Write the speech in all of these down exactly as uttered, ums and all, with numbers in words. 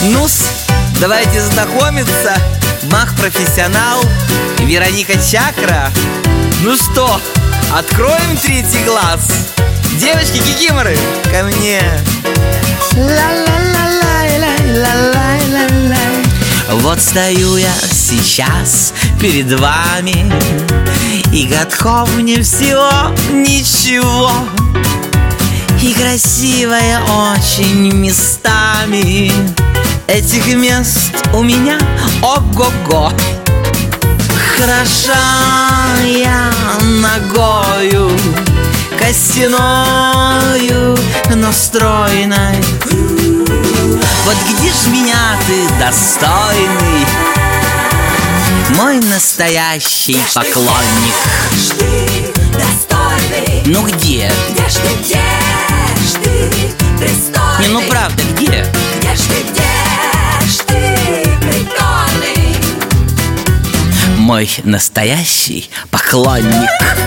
Ну-с, давайте знакомиться. Мах-профессионал Вероника Чакра. Ну что, откроем третий глаз. Девочки, кикиморы, ко мне. Вот стою я сейчас перед вами, и готов мне всего ничего. И красивая очень местами. Этих мест у меня ого-го. Хороша я ногою, костяною, но стройной. Вот где ж меня ты, достойный, мой настоящий поклонник? Ну где? Где ж ты, где ж ты, пристойный? Не, ну правда, где? Где ж ты, где ж ты, прикольный? Мой настоящий поклонник.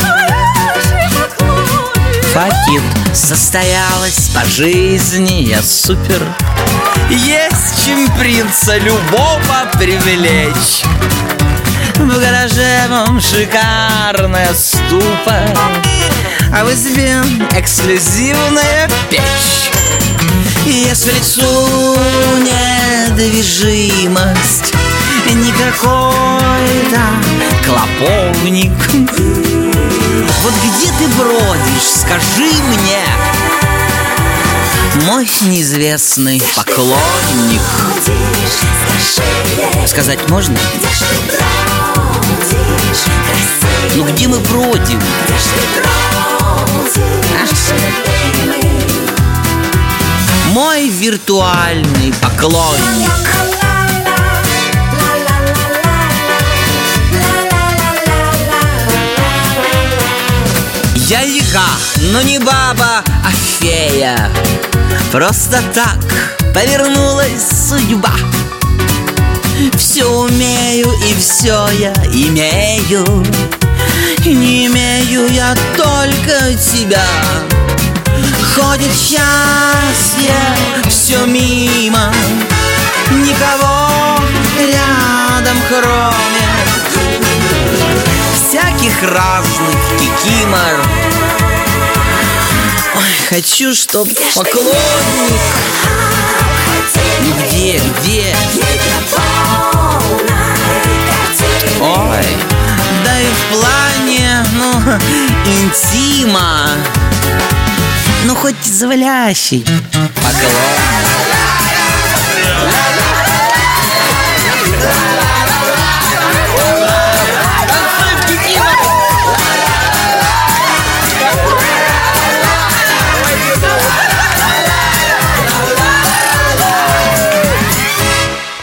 Факит, состоялась по жизни я супер. Есть чем принца любого привлечь. В гараже вам шикарная ступа, а в избе эксклюзивная печь. Если лицу недвижимость, не какой-то клоповник. Вот где ты бродишь, скажи мне, мой неизвестный поклонник. Сказать можно? Ну где мы бродим? Мой виртуальный поклонник. Я яга, но не баба, а фея. Просто так повернулась судьба. Все умею и все я имею. Не имею я только тебя. Ходит счастье все мимо, никого рядом кроме всяких разных кикимор. Ой, хочу, чтоб поклонник. Ну где, где? Ой, да и в плане, ну, интима, ну хоть завалящий поклонник.